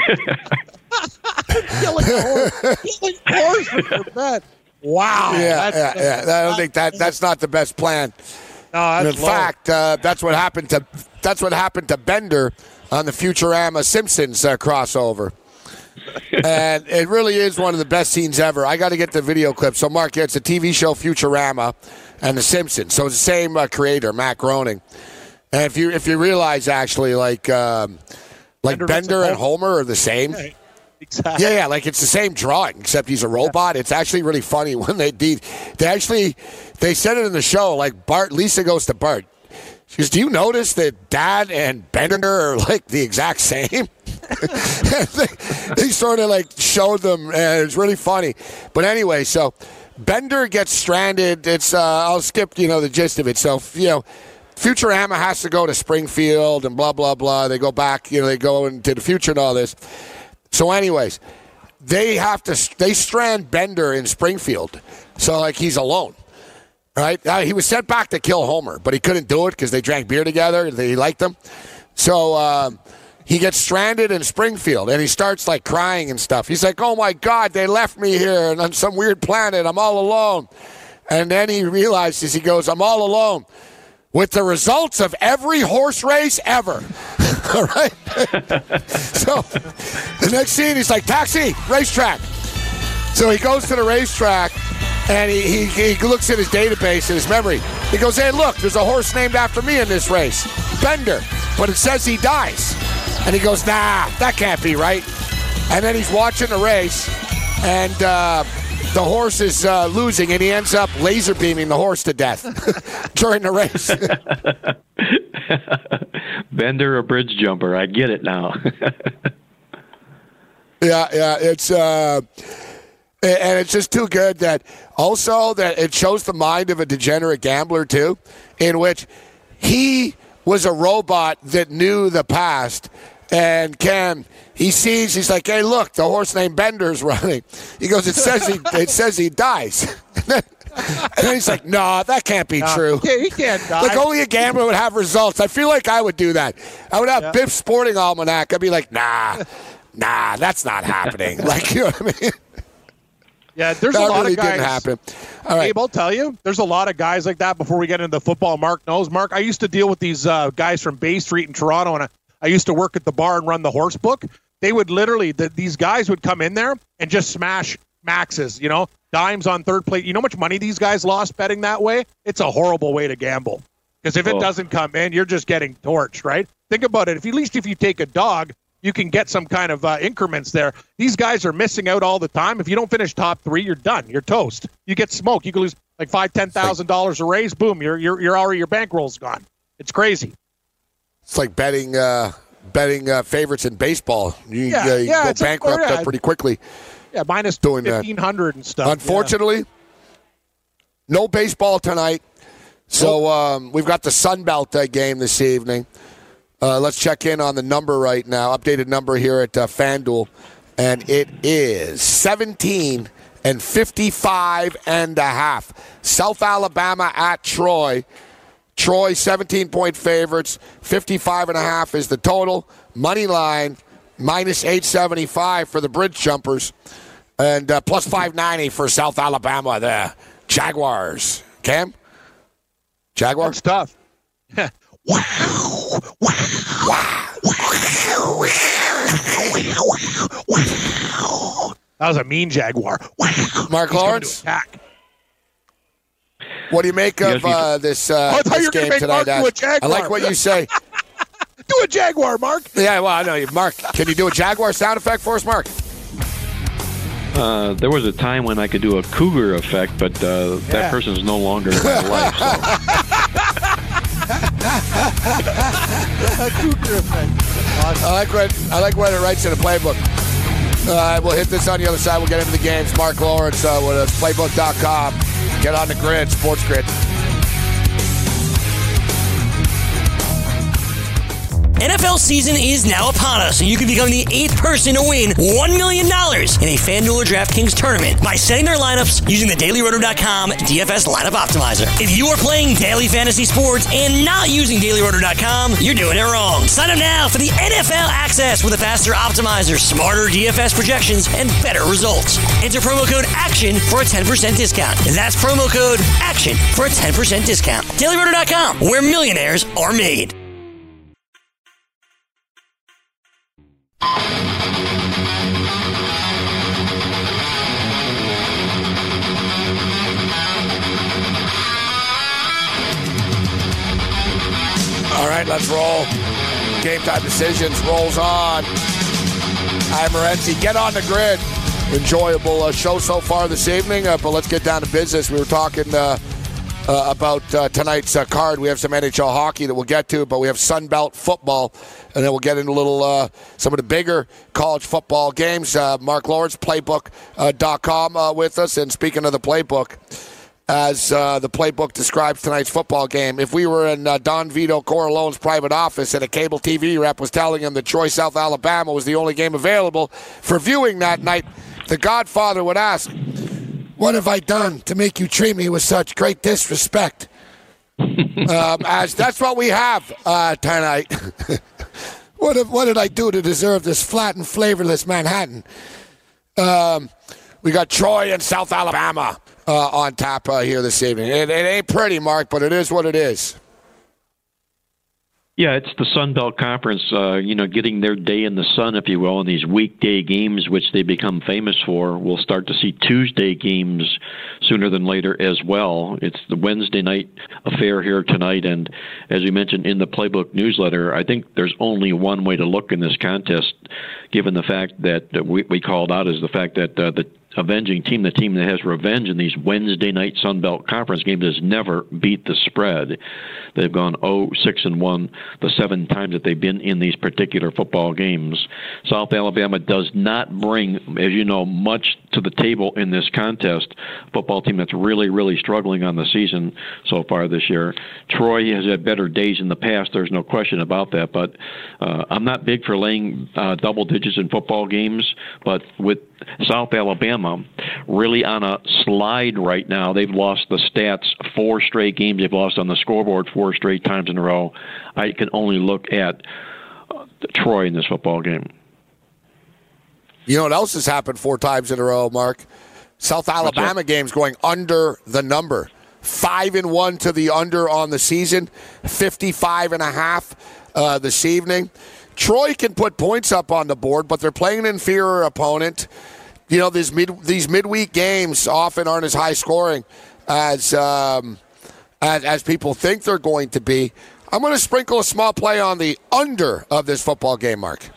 Killing a horse, killing a horse with your bet. Wow. Yeah, that's, yeah, yeah. I don't think that that's not the best plan. No, that's in low. fact, uh, that's what happened to that's what happened to Bender on the Futurama Simpsons uh, crossover. And it really is one of the best scenes ever. I got to get the video clip. So, Mark, yeah, it's a T V show, Futurama, and The Simpsons. So it's the same uh, creator, Matt Groening. And if you if you realize, actually, like um, like Bender, Bender and Homer are the same. Right. Exactly. Yeah, yeah, like it's the same drawing, except he's a robot. Yeah. It's actually really funny when they did. They actually they said it in the show. Like Bart, Lisa goes to Bart. She goes, "Do you notice that Dad and Bender are like the exact same?" they, they sort of like showed them, and it's really funny. But anyway, so Bender gets stranded. It's uh, I'll skip you know the gist of it. So you know, Futurama has to go to Springfield and blah blah blah. They go back, you know, they go into the future and all this. So, anyways, they have to they strand Bender in Springfield, so like he's alone. Right? Uh, he was sent back to kill Homer, but he couldn't do it because they drank beer together. He liked them. So um, he gets stranded in Springfield, and he starts, like, crying and stuff. He's like, oh, my God, they left me here and on some weird planet. I'm all alone. And then he realizes, he goes, I'm all alone with the results of every horse race ever. All right? So the next scene, he's like, taxi, racetrack. So he goes to the racetrack. And he, he, he looks at his database and his memory. He goes, hey, look, there's a horse named after me in this race, Bender. But it says he dies. And he goes, nah, that can't be right. And then he's watching the race, and uh, the horse is uh, losing, and he ends up laser beaming the horse to death during the race. Bender, a bridge jumper. I get it now. yeah, yeah, it's... Uh, And it's just too good that also that it shows the mind of a degenerate gambler, too, in which he was a robot that knew the past. And Cam, he sees, he's like, hey, look, the horse named Bender's running. He goes, it says he it says he dies. And then he's like, no, nah, that can't be no, true. He, he can't die. Like, only a gambler would have results. I feel like I would do that. I would have yeah. Biff's Sporting Almanac. I'd be like, nah, nah, that's not happening. Like, you know what I mean? Yeah, there's that a lot really of guys. Didn't happen. All right. Abe, I'll tell you, there's a lot of guys like that before we get into football. Mark knows. Mark, I used to deal with these uh, guys from Bay Street in Toronto, and I, I used to work at the bar and run the horse book. They would literally, the, these guys would come in there and just smash maxes, you know, dimes on third plate. You know how much money these guys lost betting that way? It's a horrible way to gamble. Because if it oh. doesn't come in, you're just getting torched, right? Think about it. If at least if you take a dog, you can get some kind of uh, increments there. These guys are missing out all the time. If you don't finish top three, you're done. You're toast. You get smoked. You can lose like five, ten thousand dollars a raise. Boom, you're you're you're already your bankroll's gone. It's crazy. It's like betting uh, betting uh, favorites in baseball. You, yeah, uh, you yeah, go bankrupt a, yeah. pretty quickly. Yeah, minus doing fifteen hundred and stuff. Unfortunately, yeah. no baseball tonight. So nope. um, we've got the Sun Belt uh, game this evening. Uh, let's check in on the number right now. Updated number here at uh, FanDuel. And it is seventeen and fifty-five and a half. South Alabama at Troy. Troy, seventeen-point favorites. fifty-five and a half is the total. Money line, minus eight seventy-five for the bridge jumpers. And uh, plus five ninety for South Alabama, the Jaguars. Cam? Jaguars? That's tough. Wow. Wow. Wow. That was a mean jaguar. Mark Lawrence? What do you make of uh, this, uh, oh, I thought this you were game make tonight? Mark do a jaguar. I like what you say. Do a jaguar, Mark. Yeah, well, I know you. Mark, can you do a jaguar sound effect for us, Mark? Uh, there was a time when I could do a cougar effect, but uh, Yeah. that person's no longer in my life. So. A cougar effect. I like what I like what it writes in the playbook. All right, we'll hit this on the other side. We'll get into the games. Mark Lawrence uh, with us, playbook dot com. Get on the grid, Sports Grid. N F L season is now upon us, and you can become the eighth person to win one million dollars in a FanDuel or DraftKings tournament by setting their lineups using the Daily Roto dot com D F S Lineup Optimizer. If you are playing daily fantasy sports and not using Daily Roto dot com, you're doing it wrong. Sign up now for the N F L access with a faster optimizer, smarter D F S projections, and better results. Enter promo code ACTION for a ten percent discount. That's promo code ACTION for a ten percent discount. Daily Roto dot com, where millionaires are made. All right, let's roll. Game Time Decisions rolls on. I'm Morenzi. Get on the grid. Enjoyable uh, show so far this evening, uh, but let's get down to business. We were talking uh, uh, about uh, tonight's uh, card. We have some N H L hockey that we'll get to, but we have Sun Belt football, and then we'll get into a little uh, some of the bigger college football games. Uh, Mark Lawrence, playbook dot com uh, with us. And speaking of the playbook, as uh, the playbook describes tonight's football game, if we were in uh, Don Vito Corleone's private office and a cable T V rep was telling him that Troy, South Alabama was the only game available for viewing that night, the Godfather would ask, "What have I done to make you treat me with such great disrespect?" um, as that's what we have uh, tonight. what, have, what did I do to deserve this flat and flavorless Manhattan? Um, we got Troy and South Alabama uh, on tap uh, here this evening. It, it ain't pretty, Mark, but it is what it is. Yeah, it's the Sun Belt Conference, uh, you know, getting their day in the sun, if you will, in these weekday games, which they become famous for. We'll start to see Tuesday games sooner than later as well. It's the Wednesday night affair here tonight, and as we mentioned in the Playbook newsletter, I think there's only one way to look in this contest, given the fact that we, we called out is the fact that uh, the avenging team, the team that has revenge in these Wednesday night Sun Belt Conference games, has never beat the spread. They've gone oh six and one the seven times that they've been in these particular football games. South Alabama does not bring, as you know, much to the table in this contest. Football team that's really, really struggling on the season so far this year. Troy has had better days in the past. There's no question about that. But uh, I'm not big for laying uh, double digits in football games. But with South Alabama really on a slide right now, they've lost the stats four straight games. They've lost on the scoreboard four straight times in a row. I can only look at uh, Troy in this football game. You know what else has happened four times in a row, Mark? South Alabama games going under the number. Five and one to the under on the season, fifty-five and a half uh, this evening. Troy can put points up on the board, but they're playing an inferior opponent. You know, these mid these midweek games often aren't as high scoring as um, as, as people think they're going to be. I'm going to sprinkle a small play on the under of this football game, Mark.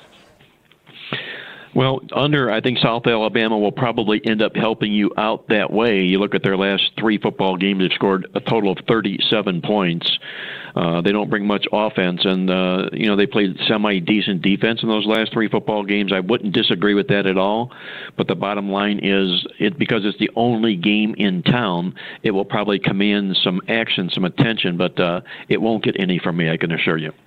Well, under, I think South Alabama will probably end up helping you out that way. You look at their last three football games, they've scored a total of thirty-seven points. Uh, they don't bring much offense, and, uh, you know, they played semi-decent defense in those last three football games. I wouldn't disagree with that at all, but the bottom line is, it because it's the only game in town, it will probably command some action, some attention, but uh, it won't get any from me, I can assure you.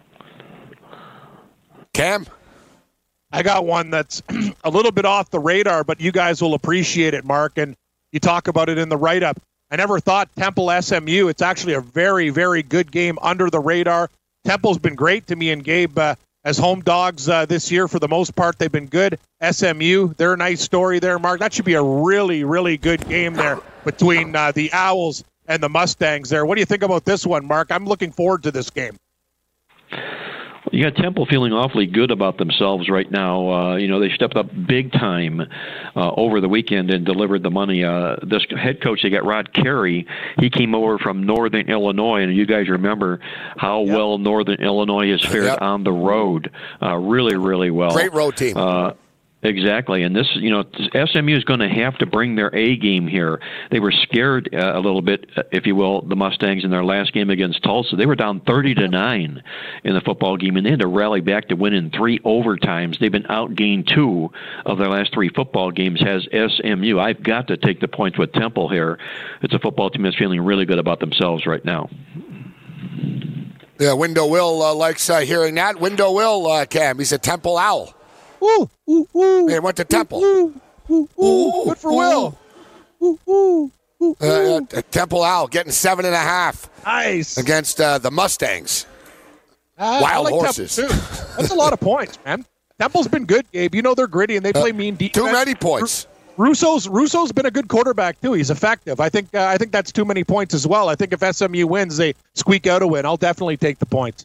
Cam? I got one that's a little bit off the radar, but you guys will appreciate it, Mark, and you talk about it in the write-up. I never thought Temple S M U. It's actually a very, very good game under the radar. Temple's been great to me and Gabe uh, as home dogs uh, this year. For the most part, they've been good. S M U, they're a nice story there, Mark. That should be a really, really good game there between uh, the Owls and the Mustangs there. What do you think about this one, Mark? I'm looking forward to this game. You got Temple feeling awfully good about themselves right now. Uh, you know, they stepped up big time uh, over the weekend and delivered the money. Uh, this head coach, they got Rod Carey. He came over from Northern Illinois, and you guys remember how yep. well Northern Illinois has fared yep. on the road. Uh, really, really well. Great road team. Uh, Exactly, and this, you know, S M U is going to have to bring their A game here. They were scared uh, a little bit, if you will, the Mustangs in their last game against Tulsa. They were down thirty to nine in the football game, and they had to rally back to win in three overtimes. They've been outgained two of their last three football games. Has S M U? I've got to take the points with Temple here. It's a football team that's feeling really good about themselves right now. Yeah, Window Will uh, likes uh, hearing that. Window Will, uh, Cam, he's a Temple Owl. Ooh, ooh, ooh. He went to Temple. Ooh, ooh, ooh, ooh. Good for Will. Ooh, ooh, ooh, uh, uh, Temple Owl getting seven and a half. Nice. Against uh, the Mustangs. Uh, Wild like horses. Temple, too. That's a lot of points, man. Temple's been good, Gabe. You know they're gritty and they play uh, mean defense. Too many points. Russo's Russo's been a good quarterback too. He's effective. I think uh, I think that's too many points as well. I think if S M U wins, they squeak out a win. I'll definitely take the points.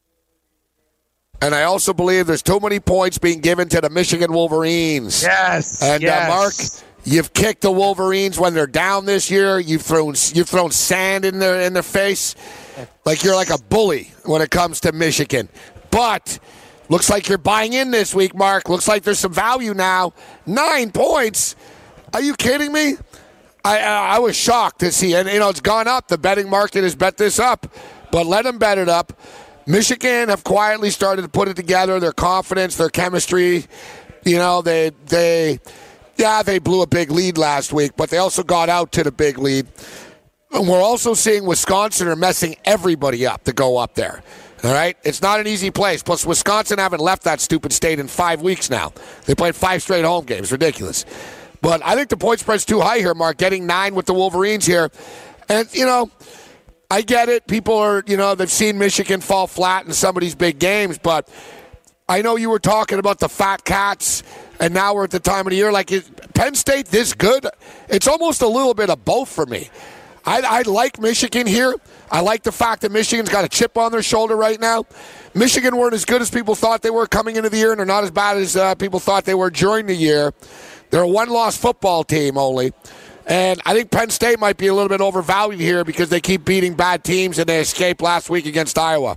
And I also believe there's too many points being given to the Michigan Wolverines. Yes. And yes. Uh, Mark, you've kicked the Wolverines when they're down this year. You've thrown you've thrown sand in their in their face, like you're like a bully when it comes to Michigan. But looks like you're buying in this week, Mark. Looks like there's some value now. Nine points. Are you kidding me? I I, I was shocked to see, and you know it's gone up. The betting market has bet this up, but let them bet it up. Michigan have quietly started to put it together, their confidence, their chemistry. You know, they, they, yeah, they blew a big lead last week, but they also got out to the big lead. And we're also seeing Wisconsin are messing everybody up to go up there. All right? It's not an easy place. Plus, Wisconsin haven't left that stupid state in five weeks now. They played five straight home games. Ridiculous. But I think the point spread's too high here, Mark, getting nine with the Wolverines here. And, you know, I get it. People are, you know, they've seen Michigan fall flat in some of these big games, but I know you were talking about the Fat Cats, and now we're at the time of the year. Like, is Penn State this good? It's almost a little bit of both for me. I, I like Michigan here. I like the fact that Michigan's got a chip on their shoulder right now. Michigan weren't as good as people thought they were coming into the year, and they're not as bad as uh, people thought they were during the year. They're a one-loss football team only. And I think Penn State might be a little bit overvalued here because they keep beating bad teams and they escaped last week against Iowa.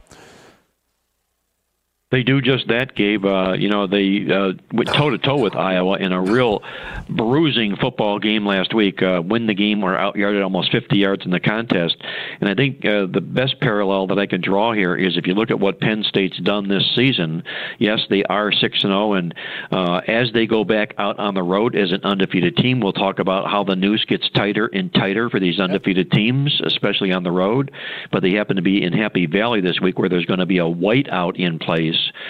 They do just that, Gabe. Uh, you know, they uh, went toe-to-toe with Iowa in a real bruising football game last week, uh, win the game or out-yarded almost fifty yards in the contest. And I think uh, the best parallel that I can draw here is if you look at what Penn State's done this season, yes, they are six and oh, and uh, as they go back out on the road as an undefeated team, we'll talk about how the noose gets tighter and tighter for these undefeated teams, especially on the road. But they happen to be in Happy Valley this week where there's going to be a whiteout in place.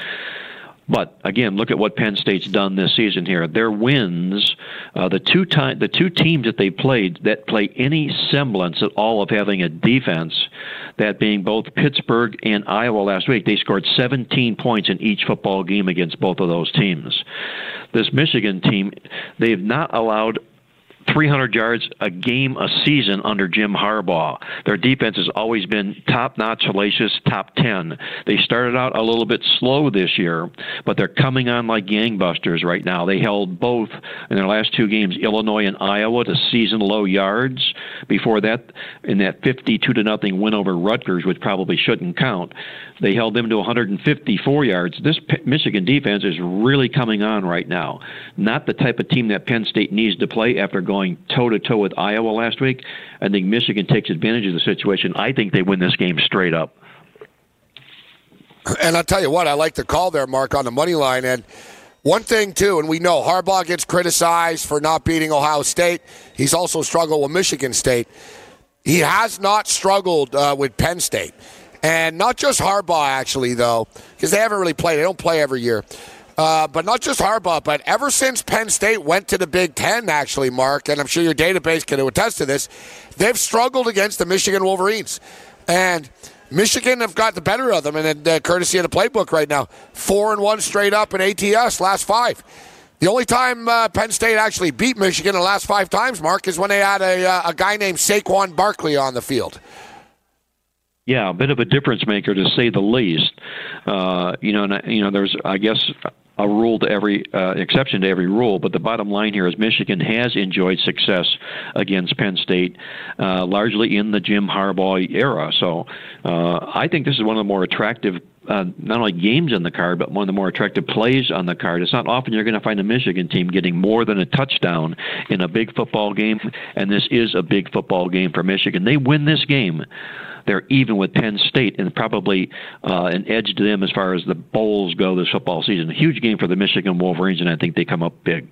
But again, look at what Penn State's done this season here. Their wins, uh, the two time, the two teams that they played that play any semblance at all of having a defense, that being both Pittsburgh and Iowa last week, they scored seventeen points in each football game against both of those teams. This Michigan team, they've not allowed three hundred yards a game a season under Jim Harbaugh. Their defense has always been top-notch, hellacious, top ten. They started out a little bit slow this year, but they're coming on like gangbusters right now. They held both in their last two games, Illinois and Iowa, to season-low yards. Before that, in that fifty-two to nothing win over Rutgers, which probably shouldn't count, they held them to one hundred fifty-four yards. This P- Michigan defense is really coming on right now. Not the type of team that Penn State needs to play after going going toe-to-toe with Iowa last week. I think Michigan takes advantage of the situation. I think they win this game straight up. And I'll tell you what, I like the call there, Mark, on the money line. And one thing, too, and we know Harbaugh gets criticized for not beating Ohio State. He's also struggled with Michigan State. He has not struggled uh, with Penn State. And not just Harbaugh, actually, though, because they haven't really played. They don't play every year. Uh, but not just Harbaugh, but ever since Penn State went to the Big Ten, actually, Mark, and I'm sure your database can attest to this, they've struggled against the Michigan Wolverines. And Michigan have got the better of them, and uh, courtesy of the playbook right now, four and one straight up in A T S last five. The only time uh, Penn State actually beat Michigan the last five times, Mark, is when they had a, uh, a guy named Saquon Barkley on the field. Yeah, a bit of a difference maker, to say the least. Uh, you know, and, you know, there's, I guess, a rule to every uh, exception to every rule, but the bottom line here is Michigan has enjoyed success against Penn State, uh, largely in the Jim Harbaugh era. So uh, I think this is one of the more attractive, uh, not only games on the card, but one of the more attractive plays on the card. It's not often you're going to find a Michigan team getting more than a touchdown in a big football game, and this is a big football game for Michigan. They win this game, they're even with Penn State, and probably uh, an edge to them as far as the bowls go this football season. A huge game for the Michigan Wolverines, and I think they come up big.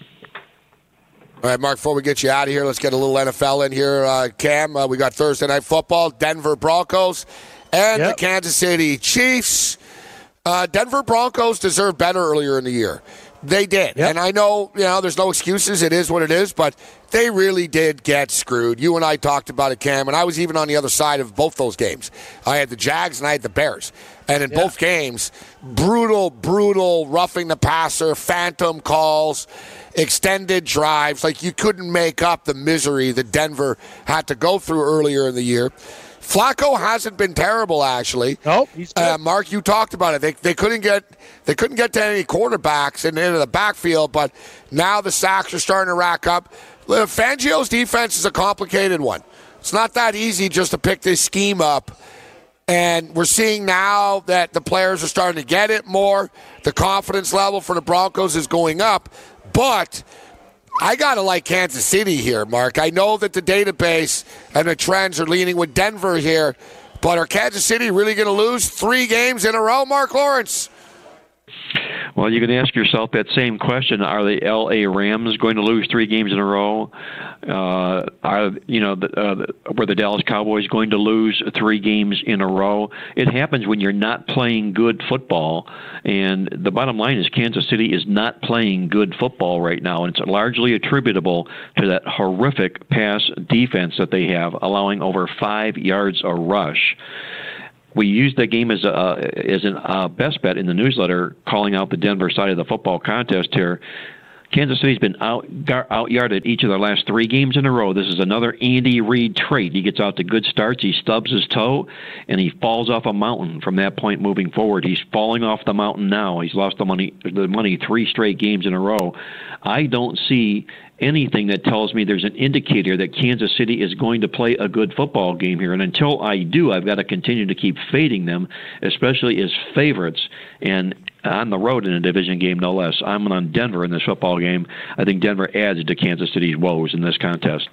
All right, Mark, before we get you out of here, let's get a little N F L in here. Uh, Cam, uh, we got Thursday Night Football, Denver Broncos, and yep. the Kansas City Chiefs. Uh, Denver Broncos deserved better earlier in the year. They did. Yep. And I know, you know, there's no excuses. It is what it is, but they really did get screwed. You and I talked about it, Cam, and I was even on the other side of both those games. I had the Jags and I had the Bears. And in yeah. both games, brutal, brutal, roughing the passer, phantom calls, extended drives. Like, you couldn't make up the misery that Denver had to go through earlier in the year. Flacco hasn't been terrible, actually. Nope, he's good. Uh, Mark, you talked about it. They they couldn't get they couldn't get to any quarterbacks in, into the backfield, but now the sacks are starting to rack up. Fangio's defense is a complicated one. It's not that easy just to pick this scheme up. And we're seeing now that the players are starting to get it more. The confidence level for the Broncos is going up, but I got to like Kansas City here, Mark. I know that the database and the trends are leaning with Denver here, but are Kansas City really going to lose three games in a row, Mark Lawrence? Well, you can ask yourself that same question. Are the L A Rams going to lose three games in a row? Uh, are, you know, the, uh, were the Dallas Cowboys going to lose three games in a row? It happens when you're not playing good football. And the bottom line is Kansas City is not playing good football right now. And it's largely attributable to that horrific pass defense that they have, allowing over five yards a rush. We used that game as a as a uh, best bet in the newsletter, calling out the Denver side of the football contest here. Kansas City's been out out yarded each of their last three games in a row. This is another Andy Reid trait. He gets out to good starts, he stubs his toe, and he falls off a mountain from that point moving forward. He's falling off the mountain now. He's lost the money the money three straight games in a row. I don't see anything that tells me there's an indicator that Kansas City is going to play a good football game here. And until I do, I've got to continue to keep fading them, especially as favorites and on the road in a division game, no less. I'm on Denver in this football game. I think Denver adds to Kansas City's woes in this contest.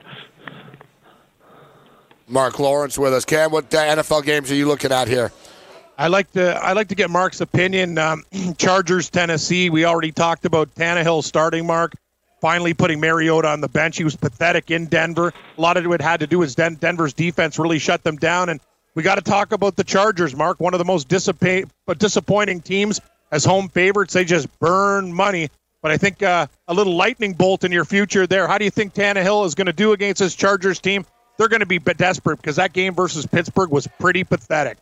Mark Lawrence with us. Cam, what N F L games are you looking at here? I like to I like to get Mark's opinion. Um, Chargers, Tennessee. We already talked about Tannehill starting, Mark. Finally putting Mariota on the bench. He was pathetic in Denver. A lot of it had to do with Den- Denver's defense really shut them down. And we got to talk about the Chargers, Mark. One of the most dissipa- disappointing teams as home favorites. They just burn money. But I think uh, a little lightning bolt in your future there. How do you think Tannehill is going to do against this Chargers team? They're going to be desperate because that game versus Pittsburgh was pretty pathetic.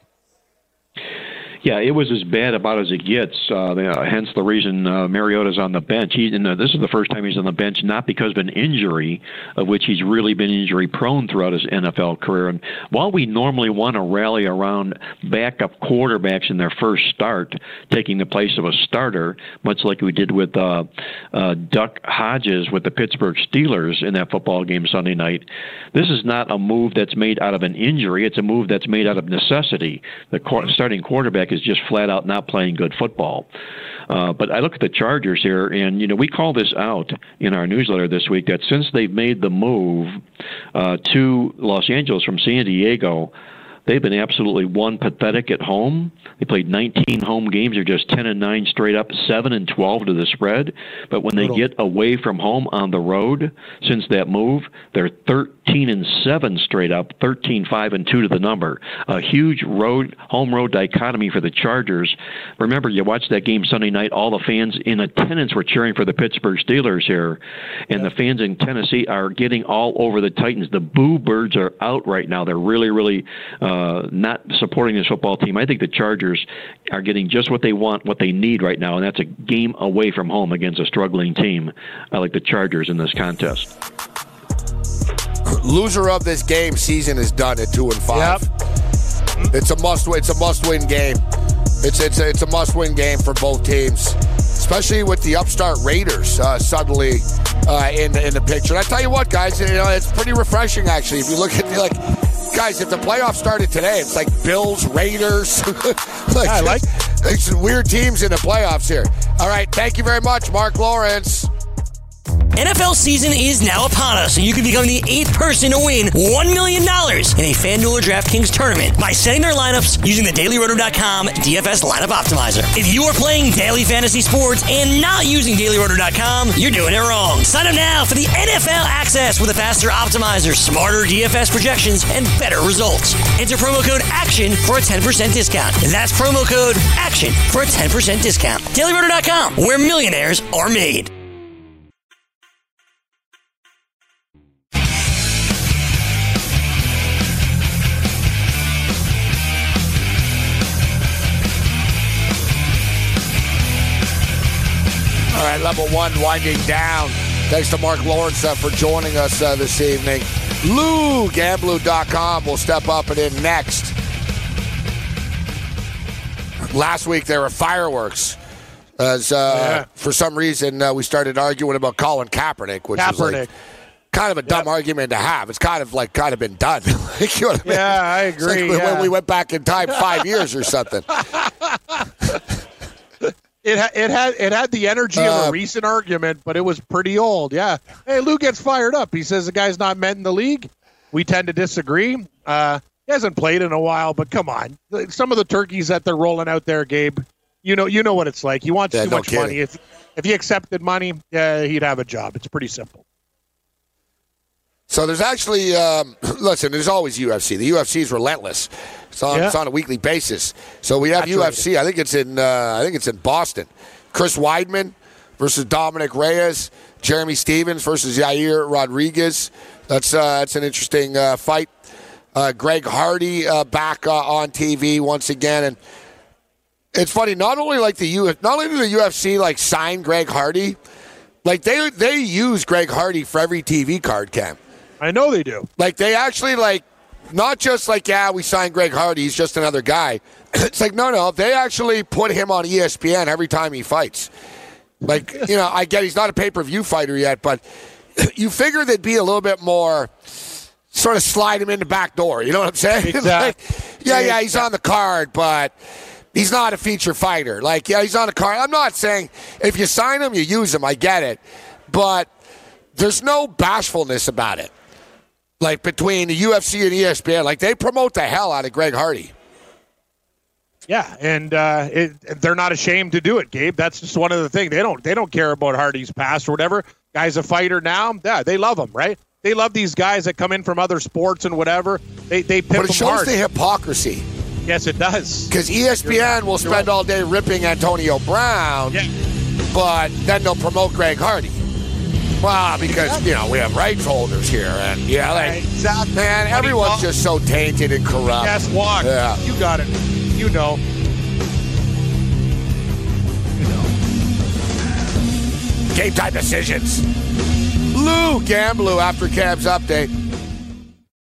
Yeah, it was as bad about as it gets. Uh, hence the reason uh, Mariota's on the bench. He, and, uh, this is the first time he's on the bench, not because of an injury, of which he's really been injury-prone throughout his N F L career. And while we normally want to rally around backup quarterbacks in their first start, taking the place of a starter, much like we did with uh, uh, Duck Hodges with the Pittsburgh Steelers in that football game Sunday night, this is not a move that's made out of an injury. It's a move that's made out of necessity. The qu- starting quarterback is just flat out not playing good football. Uh, but I look at the Chargers here, and, you know, we call this out in our newsletter this week that since they've made the move uh, to Los Angeles from San Diego, they've been absolutely one pathetic at home. They played nineteen home games. They're just ten and nine straight up, seven and twelve to the spread. But when they get away from home on the road, since that move, they're thirteen and seven straight up, thirteen five and two to the number. A huge road home road dichotomy for the Chargers. Remember, you watched that game Sunday night. All the fans in attendance were cheering for the Pittsburgh Steelers here, and the fans in Tennessee are getting all over the Titans. The boo birds are out right now. They're really, really. Uh, Uh, not supporting this football team. I think the Chargers are getting just what they want, what they need right now, and that's a game away from home against a struggling team. I like the Chargers in this contest. Loser of this game season is done at two and five. Yep. It's a must. It's a must-win game. It's it's a, it's a must-win game for both teams, especially with the upstart Raiders uh, suddenly uh, in in the picture. And I tell you what, guys, you know, it's pretty refreshing actually. If you look at the, like, guys, if the playoffs started today, it's like Bills, Raiders. like, I like. It's some weird teams in the playoffs here. All right, thank you very much, Mark Lawrence. N F L season is now upon us, and you can become the eighth person to win one million dollars in a FanDuel or DraftKings tournament by setting their lineups using the Daily Roto dot com D F S Lineup Optimizer. If you are playing daily fantasy sports and not using Daily Roto dot com, you're doing it wrong. Sign up now for the N F L access with a faster optimizer, smarter D F S projections, and better results. Enter promo code ACTION for a ten percent discount. That's promo code ACTION for a ten percent discount. Daily Roto dot com, where millionaires are made. All right, level one winding down. Thanks to Mark Lawrence uh, for joining us uh, this evening. Lou Gamblu dot com will step up and in next. Last week there were fireworks. As uh, yeah. for some reason uh, we started arguing about Colin Kaepernick, which Kaepernick. is like kind of a dumb yep. argument to have. It's kind of like kind of been done. you know what I mean? Yeah, I agree. It's like yeah. when we went back in time five years or something. It ha- it had it had the energy of a uh, recent argument, but it was pretty old. Yeah. Hey, Lou gets fired up. He says the guy's not met in the league. We tend to disagree. Uh, he hasn't played in a while, but come on. Some of the turkeys that they're rolling out there, Gabe, you know you know what it's like. He wants yeah, too no much kidding. money. If if he accepted money, yeah, he'd have a job. It's pretty simple. So there's actually, um, listen, there's always U F C. The U F C is relentless. It's on, yeah. it's on a weekly basis. So we have That's U F C. Right. I think it's in. Uh, I think it's in Boston. Chris Weidman versus Dominic Reyes. Jeremy Stevens versus Yair Rodriguez. That's uh, that's an interesting uh, fight. Uh, Greg Hardy uh, back uh, on T V once again, and it's funny. Not only like the U, not only do the U F C like sign Greg Hardy, like they they use Greg Hardy for every T V card, Cam. I know they do. Like, they actually, like, not just like, yeah, we signed Greg Hardy, he's just another guy. It's like, no, no, they actually put him on E S P N every time he fights. Like, you know, I get he's not a pay-per-view fighter yet, but you figure they'd be a little bit more, sort of slide him in the back door. You know what I'm saying? Exactly. like, yeah, yeah, he's on the card, but he's not a feature fighter. Like, yeah, he's on the card. I'm not saying if you sign him, you use him. I get it. But there's no bashfulness about it. Like, between the U F C and E S P N, like, they promote the hell out of Greg Hardy. Yeah, and uh, it, they're not ashamed to do it, Gabe. That's just one of the things. They don't they don't care about Hardy's past or whatever. Guy's a fighter now. Yeah, they love him, right? They love these guys that come in from other sports and whatever. They they pimp But it shows hard. the hypocrisy. Yes, it does. Because E S P N right. will spend right. all day ripping Antonio Brown, yeah. but then they'll promote Greg Hardy. Well, because, exactly. you know, we have rights holders here. And, yeah, like, exactly. man, everyone's just so tainted and corrupt. Yes, walk. Yeah. You got it. You know. You know. Game time decisions. Lou Gamblu after Cam's update.